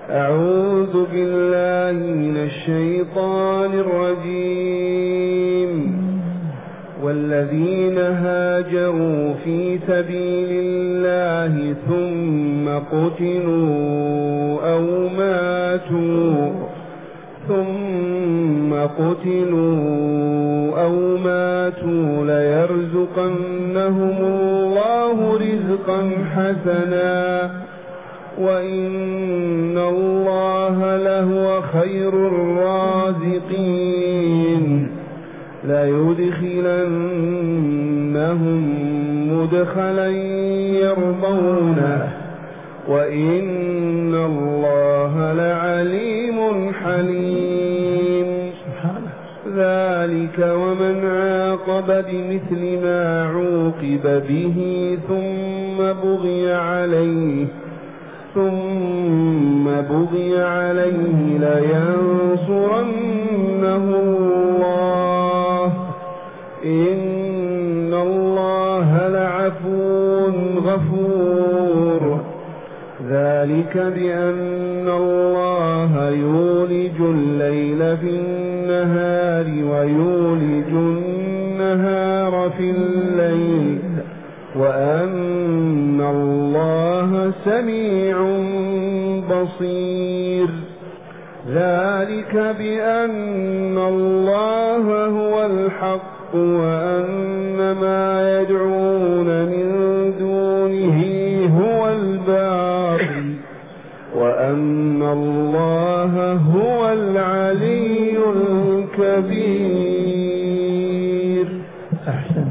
أعوذ بالله من الشيطان الرجيم. والذين هاجروا في سبيل الله ثم قتلوا أو ماتوا ليرزقنهم الله رزقا حسنا وإن الله لهو خير الرازقين. ليدخلنهم مدخلا يرضونه وإن الله لعليم حليم. ذلك ومن عاقب بمثل ما عوقب به ثم بغي عليه لينصرنه الله إن الله لعفو غفور. ذلك بأن الله يولج الليل في النهار ويولج النهار في الليل وأن الله سميع بصير. ذلك بأن الله هو الحق وأن ما يدعون من دونه هو الباطل وأن الله هو العلي الكبير. أحسن.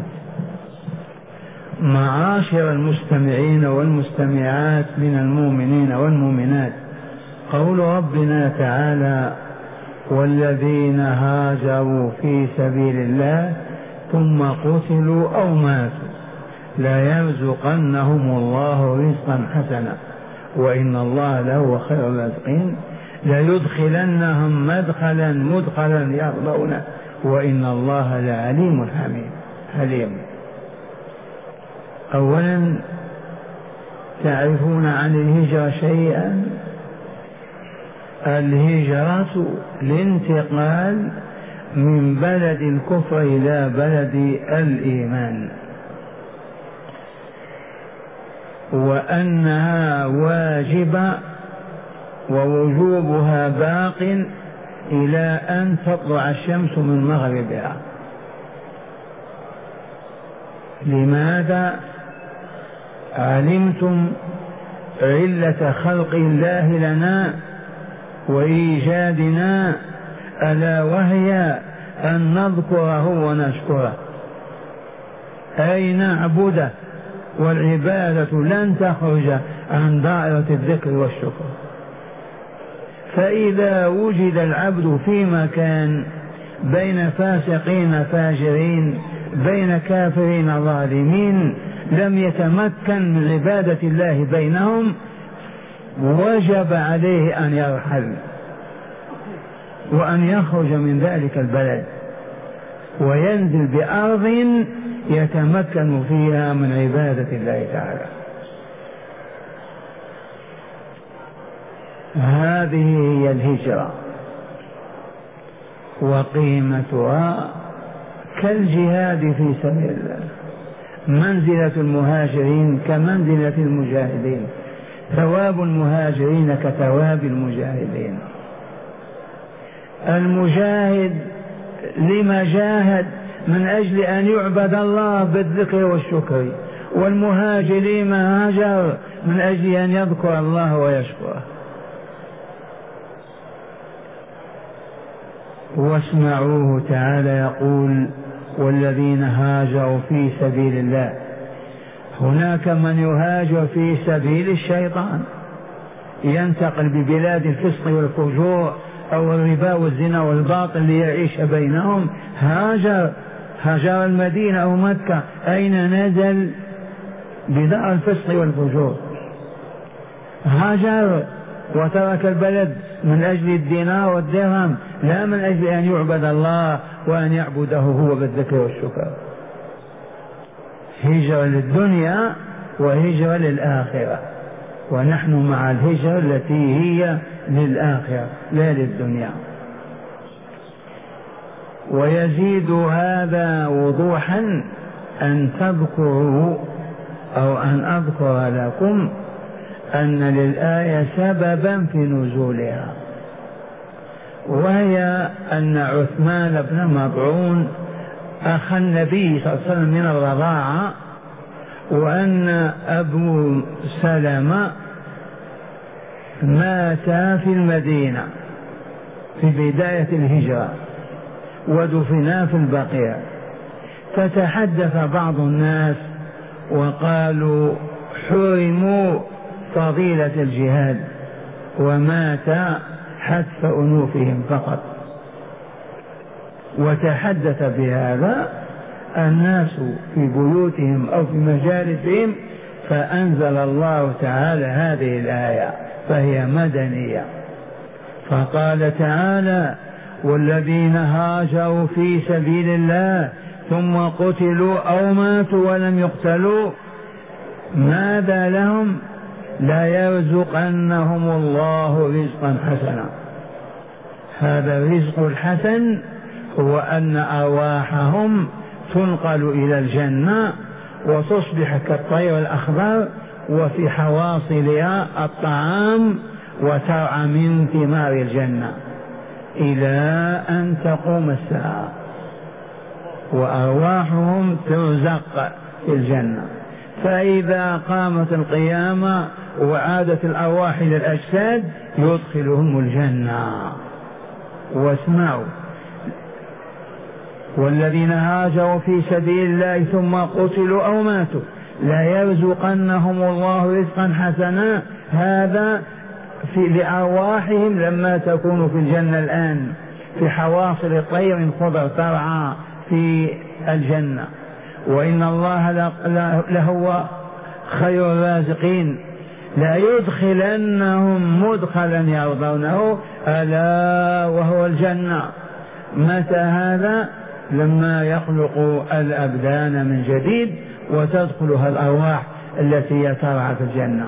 معاشر المستمعين والمستمعات من المؤمنين والمؤمنات، قول ربنا تعالى: والذين هاجروا في سبيل الله ثم قتلوا أو ماتوا ليرزقنهم الله رزقا حسنا وإن الله لهو خير الرازقين. ليدخلنهم مدخلا يرضونه وإن الله لعليم حليم. أولا، تعرفون عن الهجرة شيئا؟ الهجرة الانتقال من بلد الكفر إلى بلد الإيمان، وأنها واجبة ووجوبها باق إلى أن تطلع الشمس من مغربها. لماذا؟ علمتم علة خلق الله لنا وإيجادنا، ألا وهي أن نذكره ونشكره، أي نعبده، والعبادة لن تخرج عن دائرة الذكر والشكر. فإذا وجد العبد في مكان بين فاسقين فاجرين، بين كافرين ظالمين، لم يتمكن من عبادة الله بينهم، وجب عليه أن يرحل وأن يخرج من ذلك البلد وينزل بأرض يتمكن فيها من عبادة الله تعالى. هذه هي الهجرة، وقيمتها كالجهاد في سبيل الله. منزلة المهاجرين كمنزلة المجاهدين، ثواب المهاجرين كثواب المجاهدين. المجاهد لما جاهد؟ من أجل أن يعبد الله بالذكر والشكر، والمهاجر لما هاجر؟ من أجل أن يذكر الله ويشكره. واسمعوه تعالى يقول: والذين هاجروا في سبيل الله. هناك من يهاجر في سبيل الشيطان، ينتقل ببلاد الفسق والفجور أو الربا والزنا والباطل ليعيش بينهم. هاجر المدينة أو مكة، أين نزل؟ بدار الفسق والفجور. هاجر وترك البلد من أجل الدينار والدرهم، لا من أجل أن يعبد الله وأن يعبده هو بالذكر والشكر. هجرة للدنيا وهجرة للآخرة. ونحن مع الهجرة التي هي للآخرة لا للدنيا. ويزيد هذا وضوحا أن تذكروا أو أن أذكر لكم أن للآية سببا في نزولها، وهي أن عثمان بن مطعون أخ النبي صلى الله عليه وسلم من الرضاعة، وأن أبو سلمة مات في المدينة في بداية الهجرة ودفنا في البقيع. فتحدث بعض الناس وقالوا حرموا فضيلة الجهاد ومات حتف أنوفهم فقط. وتحدث بهذا الناس في بيوتهم أو في مجالسهم، فأنزل الله تعالى هذه الآية فهي مدنية. فقال تعالى والذين هاجروا في سبيل الله ثم قتلوا أو ماتوا ولم يقتلوا ماذا لهم؟ لا يرزقنهم الله رزقا حسنا. هذا الرزق الحسن هو أن أرواحهم تنقل إلى الجنة وتصبح كالطير الأخضر وفي حواصلها الطعام وترعى من ثمار الجنة إلى أن تقوم الساعة، وأرواحهم ترزق في الجنة. فإذا قامت القيامة وعادت الأرواح إلى الأجساد يدخلهم الجنة. واسمعوا والذين هاجروا في سبيل الله ثم قتلوا أو ماتوا لا يرزقنهم الله رزقا حسنا. هذا لأرواحهم لما تكون في الجنة الآن في حواصل طير خضر ترعى في الجنة، وإن الله لهو خير الرازقين. لا يدخلنهم مدخلا يرضونه ألا وهو الجنة. متى هذا؟ لما يخلق الأبدان من جديد وتدخلها الأرواح التي ترعى في الجنة.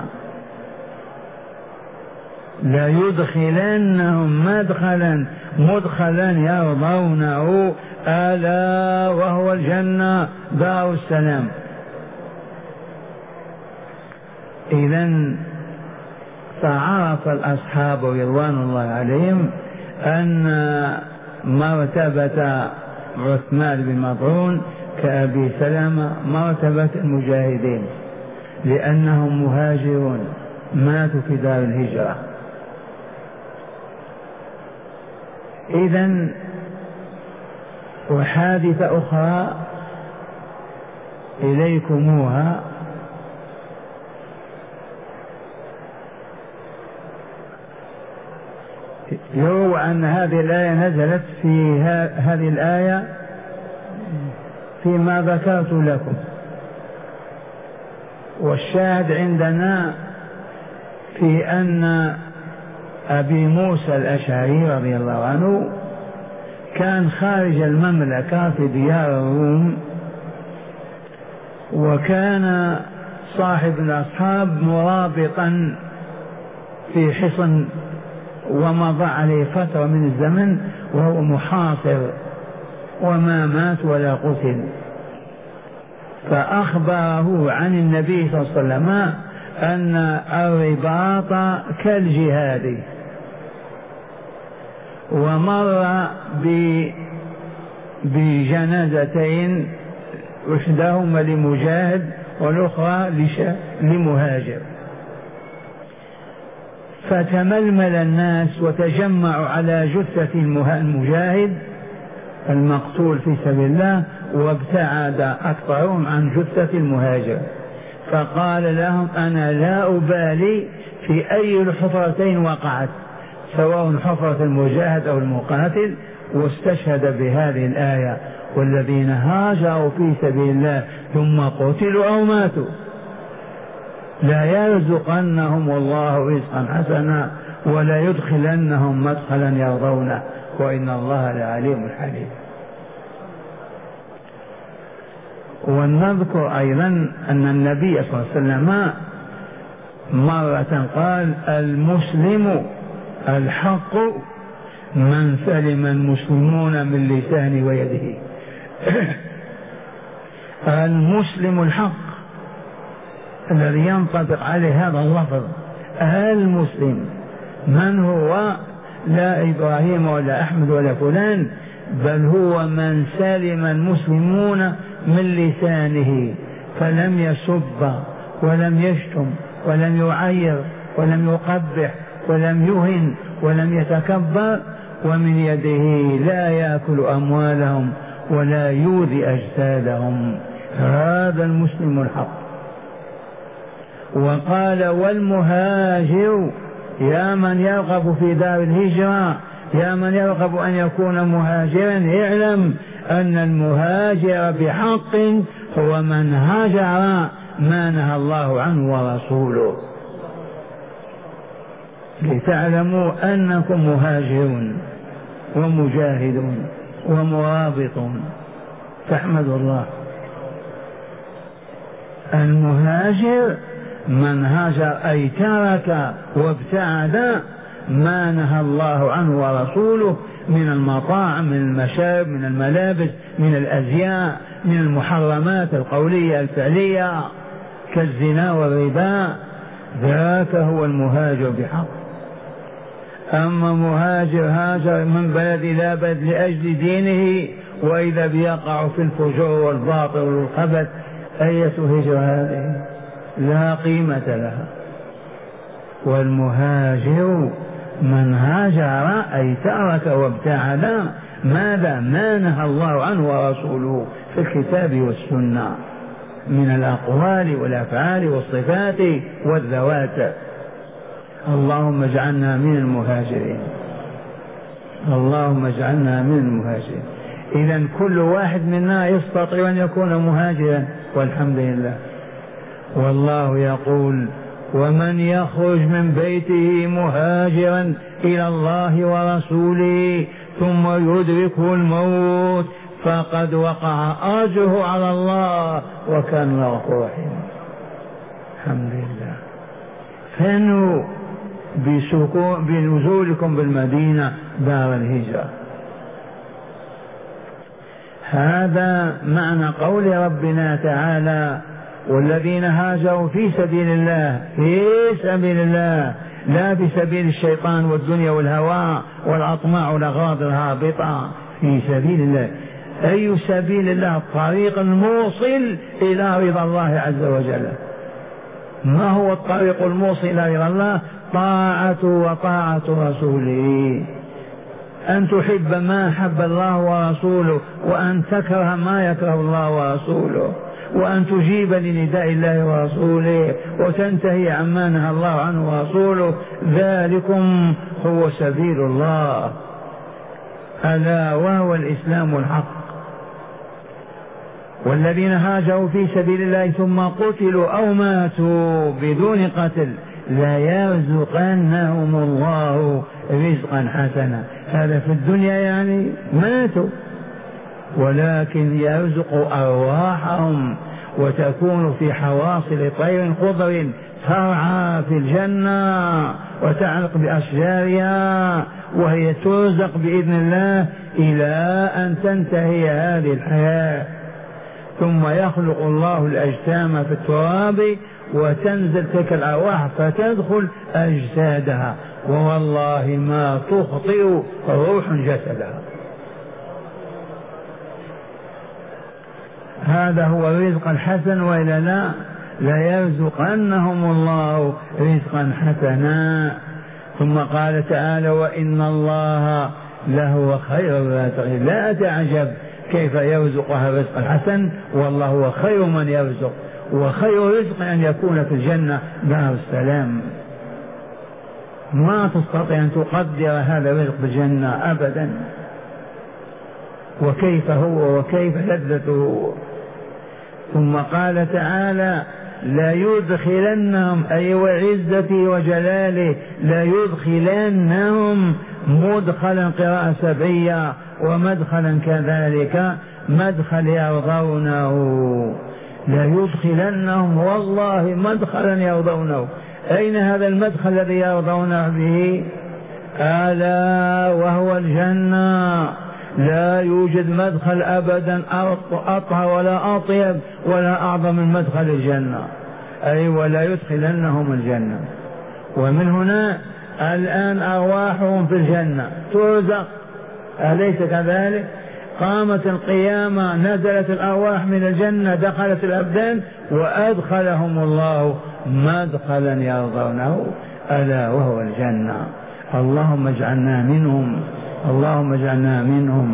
لا يدخلنهم مدخلا يرضونه ألا وهو الجنة دار السلام. إذن فعرف الأصحاب رضوان الله عليهم أن مرتبة عثمان بن مطعون كأبي سلمة مرتبة المجاهدين، لأنهم مهاجرون ماتوا في دار الهجرة. إذن وحادثة أخرى إليكموها، يروى أن هذه الآية نزلت في هذه الآية فيما ذكرت لكم، والشاهد عندنا في أن أبي موسى الأشعري رضي الله عنه كان خارج المملكة في ديار الروم، وكان صاحب الأصحاب مرابطا في حصن ومضى عليه فترة من الزمن وهو محاصر وما مات ولا قتل. فأخبره عن النبي صلى الله عليه وسلم أن الرباط كالجهاد، ومر بجنازتين إحداهما لمجاهد والأخرى لمهاجر، فتململ الناس وتجمعوا على جثة المجاهد المقتول في سبيل الله، وابتعد أكثرهم عن جثة المهاجر. فقال لهم أنا لا أبالي في أي الحفرتين وقعت، سواء حفرة المجاهد أو المقاتل، واستشهد بهذه الآية والذين هاجروا في سبيل الله ثم قتلوا أو ماتوا لا يرزقنهم الله رزقا حسنا ولا يدخلنهم مدخلا يرضونه وإن الله لعليم حليم. ونذكر أيضا أن النبي صلى الله عليه وسلم مرة قال المسلم الحق من سلم المسلمون من لسانه ويده. المسلم الحق الذي ينطبق عليه هذا اللفظ المسلم، من هو؟ لا إبراهيم ولا أحمد ولا فلان، بل هو من سلم المسلمون من لسانه، فلم يسب ولم يشتم ولم يعير ولم يقبح ولم يهن ولم يتكبر، ومن يده لا يأكل أموالهم ولا يؤذي أجسادهم. هذا المسلم الحق. وقال والمهاجر، يا من يرغب في دار الهجرة، يا من يرغب أن يكون مهاجرا، اعلم أن المهاجر بحق هو من هاجر ما نهى الله عنه ورسوله، لتعلموا أنكم مهاجرون ومجاهدون ومرابطون. تحمد الله. المهاجر من هاجر أي ترك وابتعد ما نهى الله عنه ورسوله من المطاعم، من المشارب، من الملابس، من الأزياء، من المحرمات القولية الفعلية كالزنا والربا. ذاك هو المهاجر بحق. أما مهاجر هاجر من بلد إلى بلد لأجل دينه وإذا بيقع في الفجور والباطل والخبث، أية هجرة هذه؟ لا قيمة لها. والمهاجر من هاجر أي ترك وابتعد ماذا؟ ما نهى الله عنه ورسوله في الكتاب والسنة من الأقوال والأفعال والصفات والذوات. اللهم اجعلنا من المهاجرين، اللهم اجعلنا من المهاجرين. إذن كل واحد منا يستطيع أن يكون مهاجرا والحمد لله. والله يقول ومن يخرج من بيته مهاجرا إلى الله ورسوله ثم يدركه الموت فقد وقع أجره على الله وكان الله غفورا رحيما. الحمد لله. فانوا بنزولكم بالمدينة دار الهجرة. هذا معنى قول ربنا تعالى والذين هاجروا في سبيل الله، في سبيل الله، لا في سبيل الشيطان والدنيا والهوى والأطماع والأغراض الهابطة، في سبيل الله. أي سبيل الله؟ الطريق الموصل إلى رضا الله عز وجل. ما هو الطريق الموصل إلى رضا الله؟ طاعته وطاعة رسوله، أن تحب ما أحب الله ورسوله وأن تكره ما يكره الله ورسوله، وأن تجيب لنداء الله ورسوله وتنتهي عما نهى الله عنه ورسوله. ذلكم هو سبيل الله، ألا وهو الإسلام الحق. والذين هاجروا في سبيل الله ثم قتلوا أو ماتوا بدون قتل لا يرزقنهم الله رزقا حسنا. هذا في الدنيا يعني ماتوا، ولكن يرزق أرواحهم وتكون في حواصل طير خضر ترعى في الجنة وتعلق بأشجارها وهي ترزق بإذن الله إلى أن تنتهي هذه الحياة. ثم يخلق الله الأجسام في التراب وتنزل تلك الأرواح فتدخل أجسادها، ووالله ما تخطئ روح جسدها. هذا هو الرزق الحسن، وإلا لا ليرزقنهم الله رزقا حسنا. ثم قال تعالى وإن الله لهو خير الرازقين. لا تعجب كيف يرزقها الرزق الحسن، والله هو خير من يرزق، وخير رزق أن يكون في الجنة دار السلام. ما تستطيع أن تقدر هذا الرزق بالجنة أبدا، وكيف هو وكيف لذته. ثم قال تعالى لا يدخلنهم، أي وعزته وجلاله لا يدخلنهم مدخلا قراءة سبعية ومدخلا كذلك مدخل يرضونه. لا يدخلنهم والله مدخلا يرضونه، أين هذا المدخل الذي يرضون به؟ ألا وهو الجنة. لا يوجد مدخل أبدا أطهر ولا أطيب ولا أعظم من مدخل الجنة، أي ولا يدخلنهم الجنة. ومن هنا الآن أرواحهم في الجنة ترزق، أليس كذلك؟ قامت القيامة، نزلت الأرواح من الجنة، دخلت الأبدان، وأدخلهم الله مدخلا يرضونه، ألا وهو الجنة. اللهم اجعلنا منهم، اللهم اجعلنا منهم.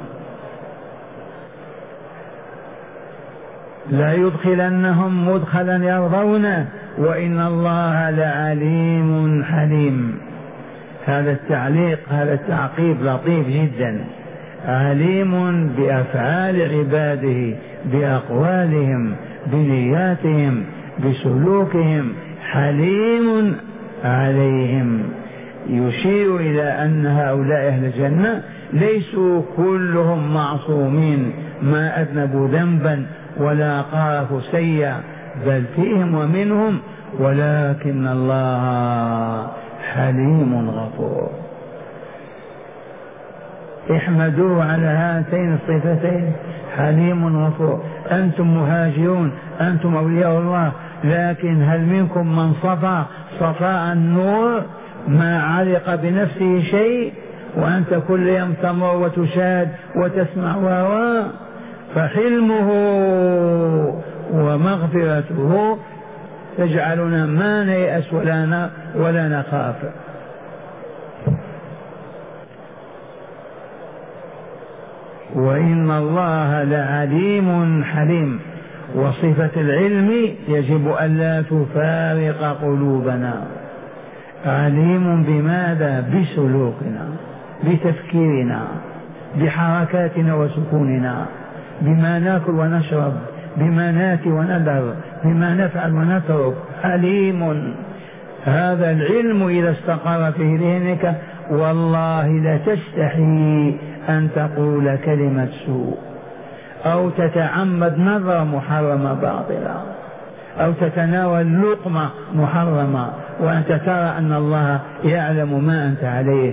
لا يدخلنهم مدخلا يرضونه، وإن الله لعليم حليم. هذا التعليق، هذا التعقيب لطيف جدا. عليم بأفعال عباده، بأقوالهم، بنياتهم، بسلوكهم، حليم عليهم، يشير إلى أن هؤلاء أهل الجنة ليسوا كلهم معصومين، ما أذنبوا ذنبا ولا قارفوا سيئا، بل فيهم ومنهم، ولكن الله حليم غفور. احمدوه على هاتين الصفتين، حليم غفور. أنتم مهاجرون، أنتم أولياء الله، لكن هل منكم من صفاء النور ما علق بنفسه شيء، وأنت كل يوم تمر وتشاهد وتسمع فحلمه ومغفرته تجعلنا ما نيأس ولا نخاف. وإن الله لعليم حليم. وصفة العلم يجب ألا تفارق قلوبنا. عليم بماذا؟ بسلوكنا، بتفكيرنا، بحركاتنا وسكوننا، بما ناكل ونشرب، بما ناتي ونذر، بما نفعل ونترك. عليم. هذا العلم إذا استقر في ذهنك والله لتستحي أن تقول كلمة سوء، أو تتعمد نظرة محرمة باطلة، أو تتناول لقمة محرمة وأنت ترى أن الله يعلم ما أنت عليه.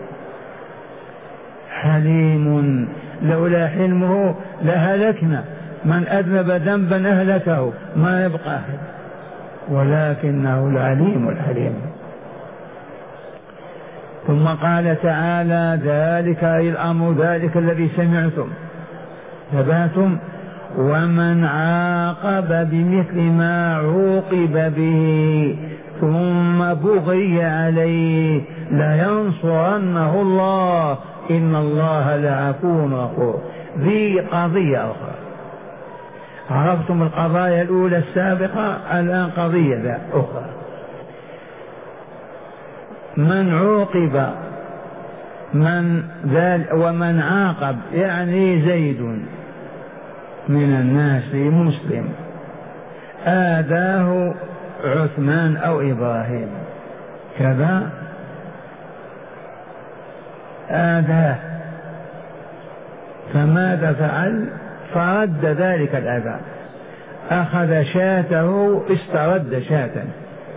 حليم. لولا حلمه لهلكنا، من أذنب ذنبا أهلكه، ما يبقى أحد، ولكنه العليم الحليم. ثم قال تعالى: ذلك أي الأمر، ذلك الذي سمعتم تبعتم، ومن عاقب بمثل ما عوقب به ثم بغي عليه لينصرنه الله إن الله لعفو غفور. ذي قضية أخرى. عرفتم القضايا الأولى السابقة، الآن قضية أخرى. من عوقب، ومن عاقب يعني زيد من الناس مسلم آذاه عثمان أو إبراهيم، كذا آذاه، فماذا فعل؟ فرد ذلك الأذى، أخذ شاته استرد شاة،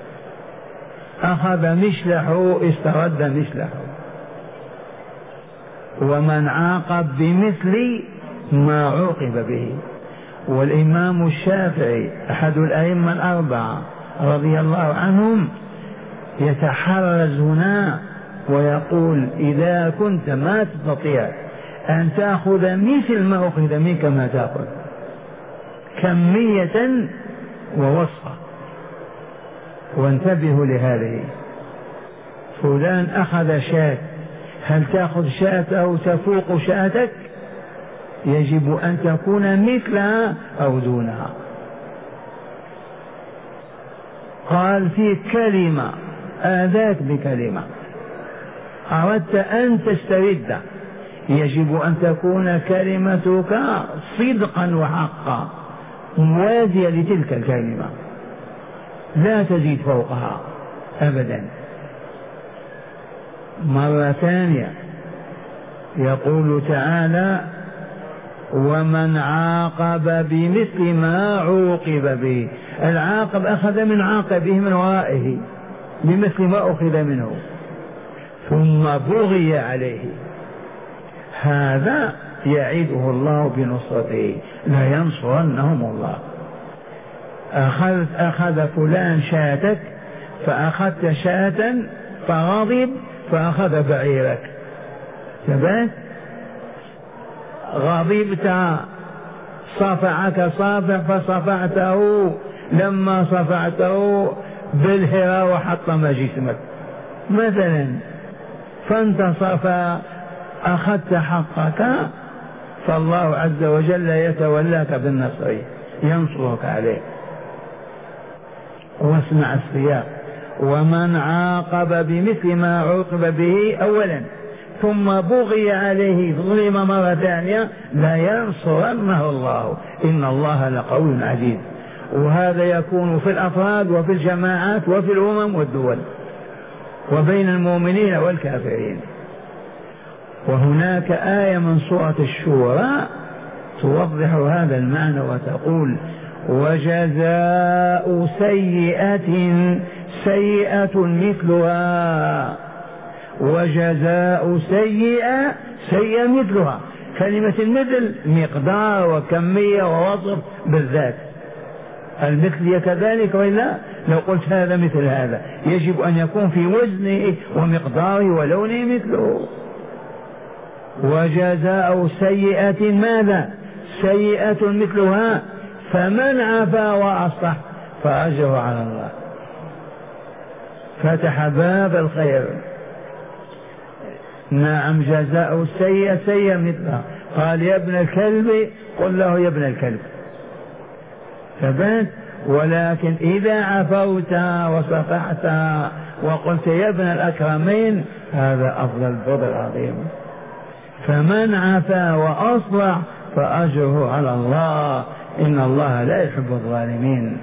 أخذ مشلحه استرد مشلحه. ومن عاقب بمثل ما عوقب به. والإمام الشافعي أحد الأئمة الأربعة رضي الله عنهم يتحرز هنا ويقول: إذا كنت ما تستطيع أن تأخذ مثل ما أخذ منك، ما تأخذ كمية ووصفة. وانتبهوا لهذه. فلان أخذ شاة، هل تأخذ شاة أو تفوق شاتك؟ يجب أن تكون مثلها أو دونها. قال: في كلمة آذاك بكلمة، أردت أن تسترد، يجب أن تكون كلمتك صدقا وحقا موازية لتلك الكلمة، لا تزيد فوقها أبدا. مرة ثانية يقول تعالى: ومن عاقب بمثل ما عوقب به. العاقب أخذ من عاقبه من ورائه بمثل ما أخذ منه ثم بغي عليه، هذا يعيده الله بنصرته، لا ينصرنهم الله. أخذ فلان شاتك فأخذت شاة فغضب فأخذ بعيرك، ثبات غضبت صفعك صافع فصفعته، لما صفعته بالهرى وحطم جسمك مثلا، فانتصف أخذت حقك، فالله عز وجل يتولاك بالنصر ينصرك عليه. واسمع السياق: ومن عاقب بمثل ما عوقب به أولا ثم بغي عليه ظلم مرة ثانية لا ينصرنه الله إن الله لقوي عزيز. وهذا يكون في الأفراد وفي الجماعات وفي الأمم والدول وبين المؤمنين والكافرين. وهناك آية من سورة الشورى توضح هذا المعنى وتقول: وجزاء سيئة سيئة مثلها. وجزاء سيئة سيئة مثلها، كلمة المثل مقدار وكمية ووصف بالذات، المثل كذلك وإلا لو قلت هذا مثل هذا يجب أن يكون في وزنه ومقداره ولونه مثله. وجزاء سيئة ماذا؟ سيئة مثلها، فمن عفا وأصلح فأجره على الله. فتح باب الخير. نعم، جزاء السيئة سيئة مثلها. قال: يا ابن الكلب، قل له يا ابن الكلب، ثبت. ولكن إذا عفوت وصفحت وقلت يا ابن الأكرمين هذا أفضل فضل عظيم. فمن عفا وأصلح فأجره على الله إن الله لا يحب الظالمين.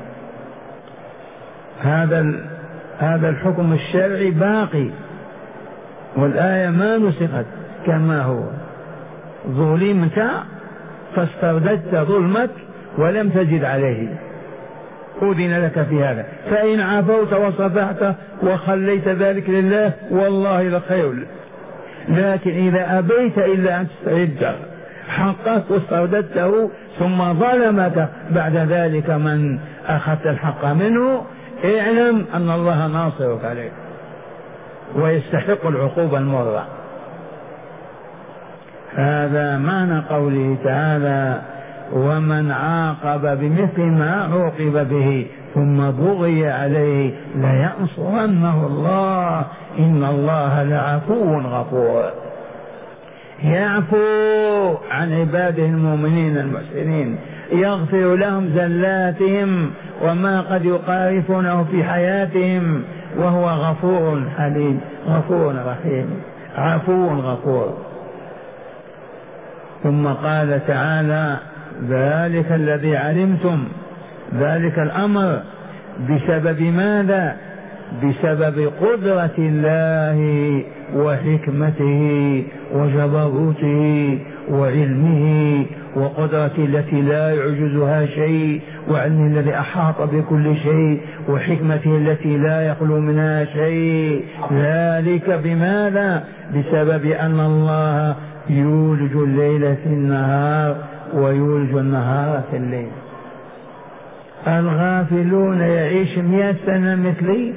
هذا الحكم الشرعي باقي، والآية ما نسخت كما هو. ظلمت فاسترددت ظلمك ولم تجد عليه، أذن لك في هذا. فإن عفوت وصفحت وخليت ذلك لله والله لخير. لكن إذا أبيت إلا أن تسترد حقك واسترددته ثم ظلمك بعد ذلك من أخذت الحق منه، اعلم أن الله ناصرك عليه ويستحق العقوبة المرة. هذا معنى قوله تعالى: ومن عاقب بمثل ما عوقب به ثم بغي عليه لينصرنه الله إن الله لعفو غفور. يعفو عن عباده المؤمنين المحسنين، يغفر لهم زلاتهم وما قد يقارفونه في حياتهم، وهو غفور حليم غفور رحيم عفو غفور. ثم قال تعالى: ذلك الذي علمتم، ذلك الأمر بسبب ماذا؟ بسبب قدرة الله وحكمته وجبروته وعلمه وقدرته التي لا يعجزها شيء، وعلمه الذي أحاط بكل شيء، وحكمته التي لا يخلو منها شيء. ذلك بماذا؟ بسبب أن الله يولج الليل في النهار ويولج النهار في الليل. الغافلون يعيش 100 سنة مثلي،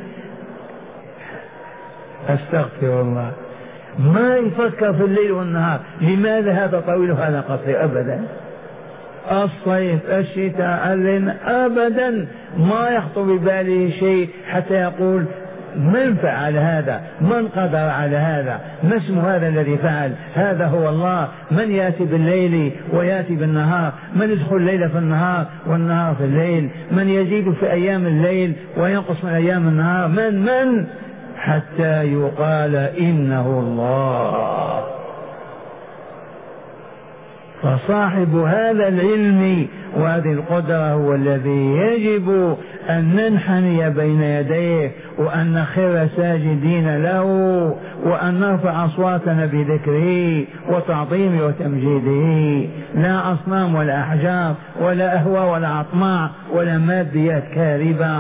أستغفر الله، ما يفكر في الليل والنهار. لماذا هذا طويل وهذا قصير؟ أبدا. الصيف الشتاء الليل أبدا ما يخطر بباله شيء حتى يقول من فعل هذا؟ من قدر على هذا؟ ما اسم هذا الذي فعل؟ هذا هو الله. من يأتي بالليل ويأتي بالنهار؟ من يدخل الليل في النهار والنهار في الليل؟ من يزيد في أيام الليل وينقص من أيام النهار؟ من حتى يقال إنه الله. فصاحب هذا العلم وهذه القدرة هو الذي يجب أن ننحني بين يديه وأن نخر ساجدين له وأن نرفع أصواتنا بذكره وتعظيمه وتمجيده، لا أصنام ولا أحجار ولا أهواء ولا أطماع ولا ماديات كاذبة.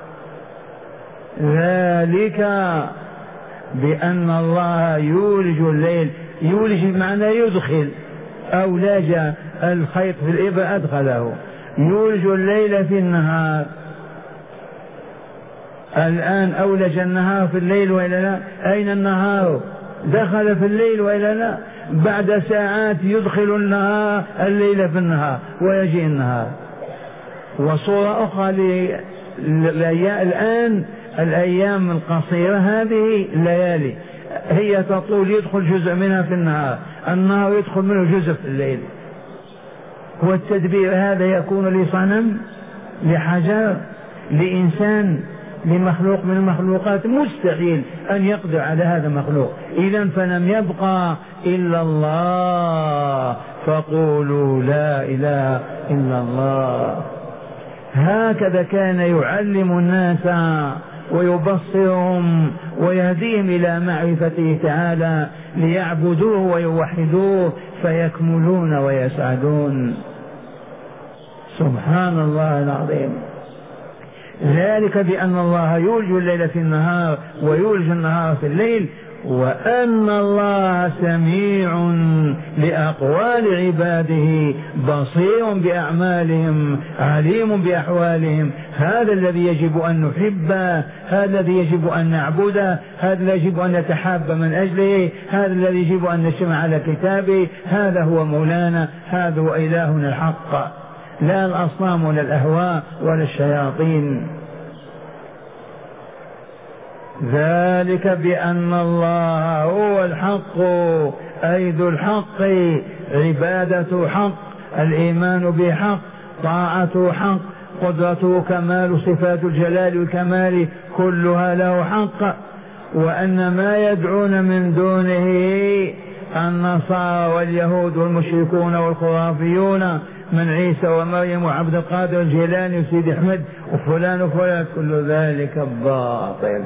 ذلك بأن الله يولج الليل، يولج بمعنى يدخل، أولج الخيط في الإبرة أدخله، يولج الليل في النهار. الآن أولج النهار في الليل وإلا لا؟ أين النهار؟ دخل في الليل وإلا لا؟ بعد ساعات يدخل النهار الليل في النهار ويجي النهار. وصورة أخرى الآن الأيام القصيرة هذه الليالي هي تطول، يدخل جزء منها في النهار، النهار يدخل منه جزء في الليل. والتدبير هذا يكون لصنم، لحجر، لإنسان، لمخلوق من المخلوقات؟ مستحيل أن يقدر على هذا المخلوق. إذن فلم يبقى إلا الله، فقولوا لا إله إلا الله. هكذا كان يعلم الناس ويبصرهم ويهديهم إلى معرفته تعالى ليعبدوه ويوحدوه فيكملون ويسعدون. سبحان الله العظيم. ذلك بأن الله يولج الليل في النهار ويولج النهار في الليل، وأن الله سميع لأقوال عباده بصير بأعمالهم عليم بأحوالهم. هذا الذي يجب أن نحبه، هذا الذي يجب أن نعبده، هذا الذي يجب أن نتحاب من أجله، هذا الذي يجب أن نجتمع على كتابه. هذا هو مولانا، هذا هو إلهنا الحق، لا الأصنام ولا الأهواء ولا الشياطين. ذلك بأن الله هو الحق، أي ذو الحق، عبادته حق، الإيمان بحق، طاعته حق، قدرته كمال، صفات الجلال والكمال كلها له حق. وأن ما يدعون من دونه النصارى واليهود والمشركون والخرافيون من عيسى ومريم وعبد القادر الجيلاني وسيد أحمد وفلان وفلان، كل ذلك باطل.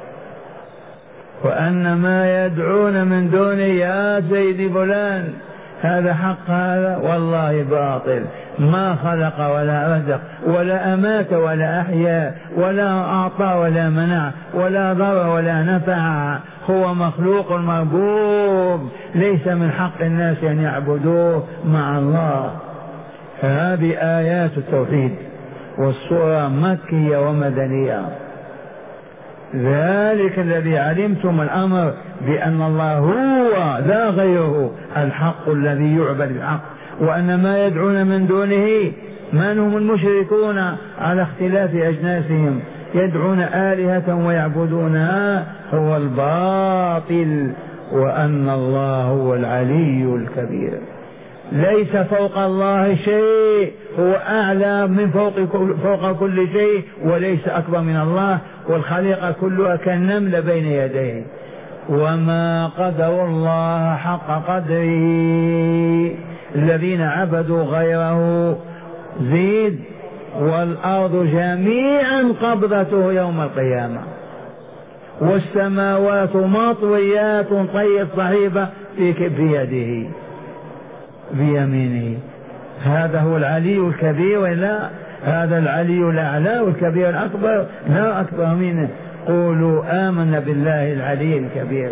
وأن ما يدعون من دونه يا سيدي فلان هذا حق، هذا والله باطل. ما خلق ولا رزق ولا أمات ولا أحيا ولا أعطى ولا منع ولا ضر ولا نفع، هو مخلوق مربوب، ليس من حق الناس أن يعبدوه مع الله. هذه آيات التوحيد، والسورة مكية ومدنية. ذلك الذي علمتم الأمر بأن الله هو لا غيره الحق الذي يعبد بالحق، وأن ما يدعون من دونه من هم المشركون على اختلاف أجناسهم يدعون آلهة ويعبدونها هو الباطل، وأن الله هو العلي الكبير. ليس فوق الله شيء، هو أعلى من فوق كل شيء، وليس أكبر من الله، والخليقة كلها كالنمل بين يديه. وما قدر الله حق قدره، الذين عبدوا غيره زيد، والأرض جميعا قبضته يوم القيامة، والسماوات مطويات طي الصحيفة في يده بيمينه. هذا هو العلي الكبير، ولا هذا العلي الأعلى والكبير الأكبر لا أكبر منه. قولوا آمنا بالله العلي الكبير.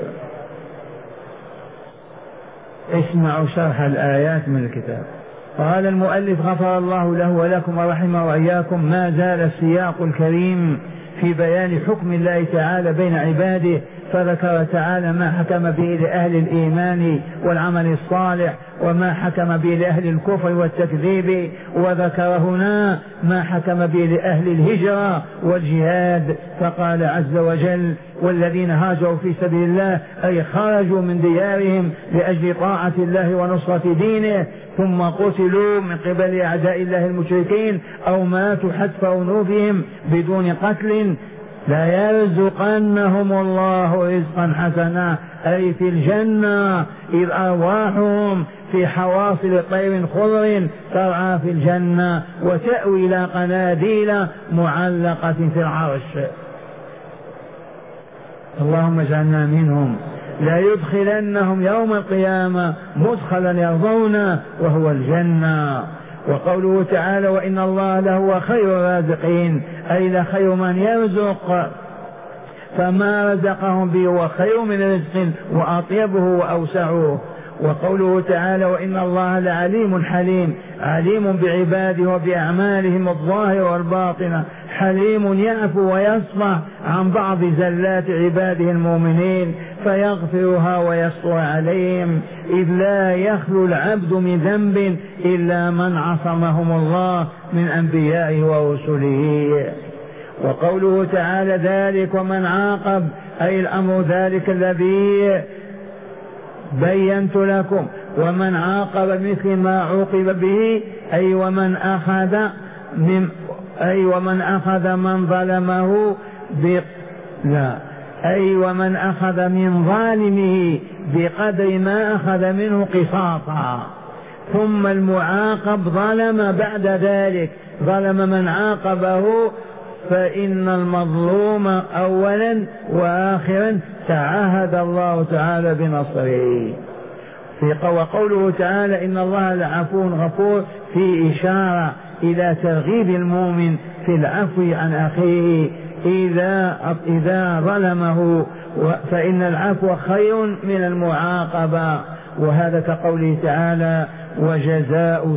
اسمعوا شرح الآيات من الكتاب. قال المؤلف غفر الله له ولكم ورحمه وإياكم. ما زال السياق الكريم في بيان حكم الله تعالى بين عباده، فذكر تعالى ما حكم به لأهل الإيمان والعمل الصالح، وما حكم به لأهل الكفر والتكذيب، وذكر هنا ما حكم به لأهل الهجرة والجهاد، فقال عز وجل والذين هاجروا في سبيل الله أي خرجوا من ديارهم لأجل طاعة الله ونصرة دينه، ثم قتلوا من قبل أعداء الله المشركين أو ماتوا حتف أنوفهم بدون قتل لا يرزقنهم الله رزقا حسنا أي في الجنة، إذ أرواحهم في حواصل طير خضر ترعى في الجنة وتأوي إلى قناديل معلقة في العرش. اللهم اجعلنا منهم. لا يدخلنهم يوم القيامة مدخلا يرضونه وهو الجنة. وقوله تعالى وإن الله لهو خير الرازقين أي لخير من يرزق، فما رزقهم به هو خير من رزق وأطيبه وأوسعه. وقوله تعالى وإن الله لعليم حليم، عليم بعباده وبأعمالهم الظاهرة والباطنة، حليم يعفو ويصفح عن بعض زلات عباده المؤمنين فيغفرها ويسطر عليهم، إذ لا يخلو العبد من ذنب إلا من عصمهم الله من أنبيائه ورسله. وقوله تعالى ذلك ومن عاقب أي الأمر ذلك الذي بينت لكم، ومن عاقب مثل ما عوقب به أي ومن أخذ من ظلمه ومن أخذ من ظالمه بقدر ما أخذ منه قصاصا. ثم المعاقب ظلم بعد ذلك، ظلم من عاقبه، فإن المظلوم أولا وآخرا تعهد الله تعالى بنصره. وقوله تعالى إن الله لعفو غفور في إشارة إلى ترغيب المؤمن في العفو عن أخيه إذا ظلمه، فإن العفو خير من المعاقبة. وهذا كقوله تعالى وجزاء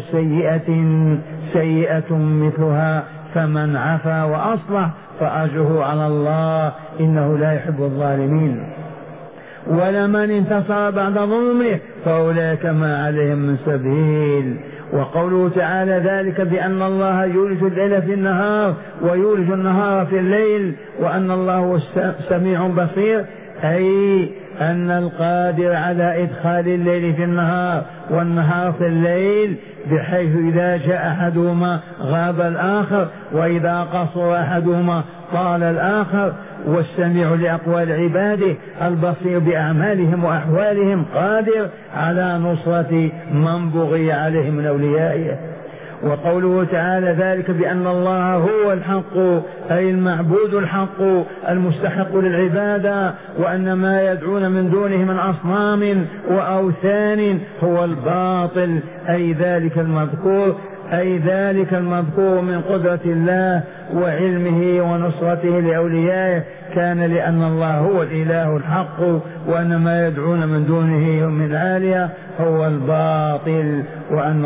سيئة مثلها فمن عفا وأصلح فأجره على الله إنه لا يحب الظالمين. ولمن انتصر بعد ظلمه فأولئك ما عليهم من سبيل. وقوله تعالى ذلك بأن الله يولج الليل في النهار ويولج النهار في الليل وأن الله هو سميع بصير، أي أن القادر على إدخال الليل في النهار والنهار في الليل، بحيث إذا جاء أحدهما غاب الآخر، وإذا قصر أحدهما طال الآخر. والسميع لأقوال عباده البصير بأعمالهم وأحوالهم، قادر على نصرة من بغي عليه من أوليائه. وقوله تعالى ذلك بأن الله هو الحق أي المعبود الحق المستحق للعبادة، وأن ما يدعون من دونه من أصنام وأوثان هو الباطل، أي ذلك المذكور من قدرة الله وعلمه ونصرته لأوليائه كان لأن الله هو الإله الحق، وأن ما يدعون من دونه من آلهة هو الباطل، وأن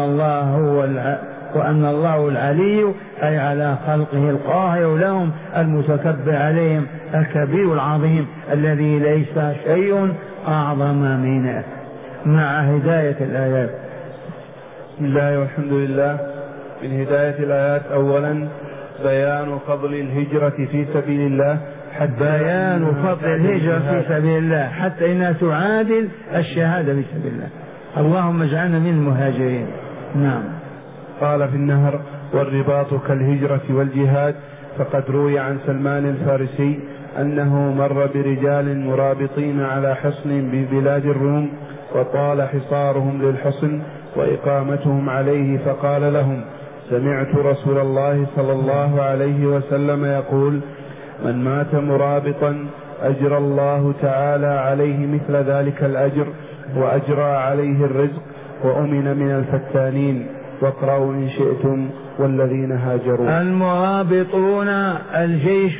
الله العلي أي على خلقه القاهر لهم المتكبر عليهم الكبير العظيم الذي ليس شيء أعظم منه. مع هداية الآيات. بسم الله والحمد لله. من هداية الآيات أولا بيان فضل الهجرة في سبيل الله، بيان فضل الهجرة في سبيل الله حتى إنها تعادل الشهادة في سبيل الله. اللهم اجعلنا من المهاجرين. نعم. قال في النهر والرباط كالهجرة والجهاد، فقد روي عن سلمان الفارسي أنه مر برجال مرابطين على حصن ببلاد الروم، وطال حصارهم للحصن وإقامتهم عليه، فقال لهم سمعت رسول الله صلى الله عليه وسلم يقول من مات مرابطا أجرى الله تعالى عليه مثل ذلك الأجر وأجرى عليه الرزق وأمن من الفتانين. واقرأوا إن شئتم والذين هاجروا. المرابطون الجيش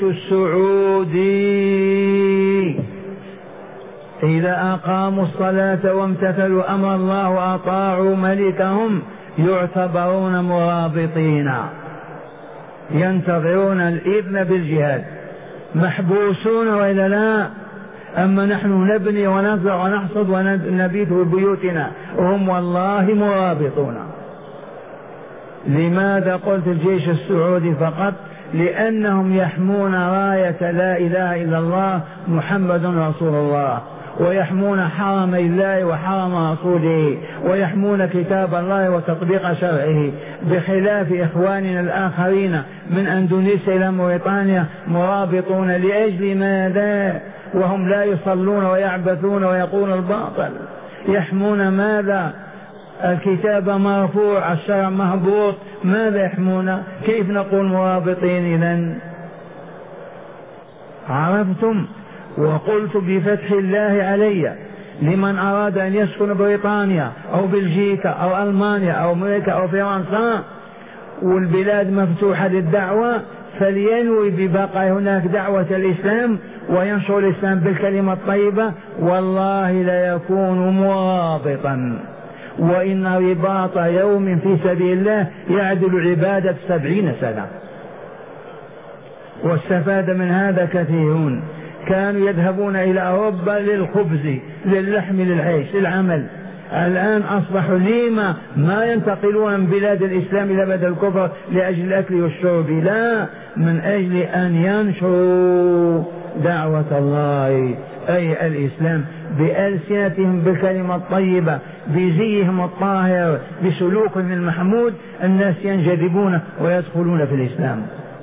السعودي إذا أقاموا الصلاة وامتثلوا أمر الله وأطاعوا ملكهم يعتبرون مرابطين، ينتظرون الإذن بالجهاد، محبوسون وإلا لا. أما نحن نبني ونزرع ونحصد ونبيت في بيوتنا، وهم والله مرابطون. لماذا قلت الجيش السعودي فقط؟ لأنهم يحمون راية لا إله إلا الله محمد رسول الله، ويحمون حرم الله وحرم رسوله ويحمون كتاب الله وتطبيق شرعه، بخلاف إخواننا الآخرين من أندونيسيا إلى موريطانيا مرابطون لأجل ماذا؟ وهم لا يصلون ويعبثون ويقولون الباطل. يحمون ماذا؟ الكتاب مرفوع، الشرع مهبوط، ماذا يحمون؟ كيف نقول مرابطين إذن؟ عرفتم؟ وقلت بفتح الله علي لمن أراد أن يسكن بريطانيا أو بلجيكا أو ألمانيا أو أمريكا أو فرنسا والبلاد مفتوحة للدعوة، فلينوي ببقاء هناك دعوة الإسلام وينشر الإسلام بالكلمة الطيبة، والله لا يكون مرابطا. وإن رباط يوم في سبيل الله يعدل عبادة 70 سنة. واستفاد من هذا كثيرون، كانوا يذهبون إلى أوروبا للخبز للحم للعيش للعمل، الآن أصبحوا لما ما ينتقلون من بلاد الإسلام إلى بلاد الكفر لأجل الأكل والشرب، لا، من أجل أن ينشروا دعوة الله أي الإسلام بألسنتهم بالكلمة الطيبة بزيهم الطاهر بسلوكهم المحمود، الناس ينجذبون ويدخلون في الإسلام.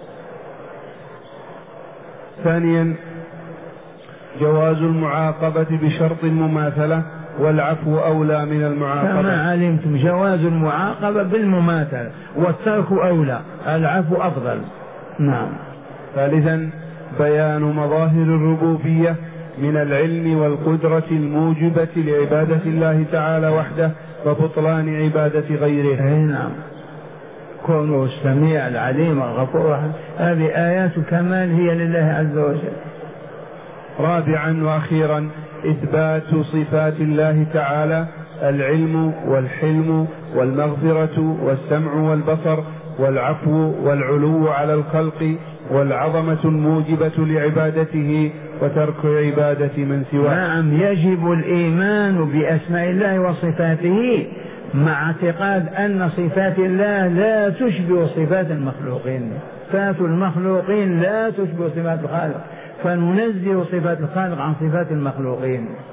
ثانيا جواز المعاقبة بشرط المماثلة، والعفو أولى من المعاقبة. كما علمتم جواز المعاقبة بالمماثلة والترك أولى، العفو أفضل. نعم. ثالثا بيان مظاهر الربوبية من العلم والقدرة الموجبة لعبادة الله تعالى وحده وبطلان عبادة غيره. نعم. كونه السميع العليم الغفور، هذه آيات كمال هي لله عز وجل. رابعا وأخيرا إثبات صفات الله تعالى: العلم والحلم والمغفرة والسمع والبصر والعفو والعلو على الخلق والعظمة الموجبة لعبادته وترك عبادة من سواه. نعم، يجب الإيمان بأسماء الله وصفاته مع اعتقاد أن صفات الله لا تشبه صفات المخلوقين. صفات المخلوقين لا تشبه صفات الخالق، فننزه صفات الخالق عن صفات المخلوقين.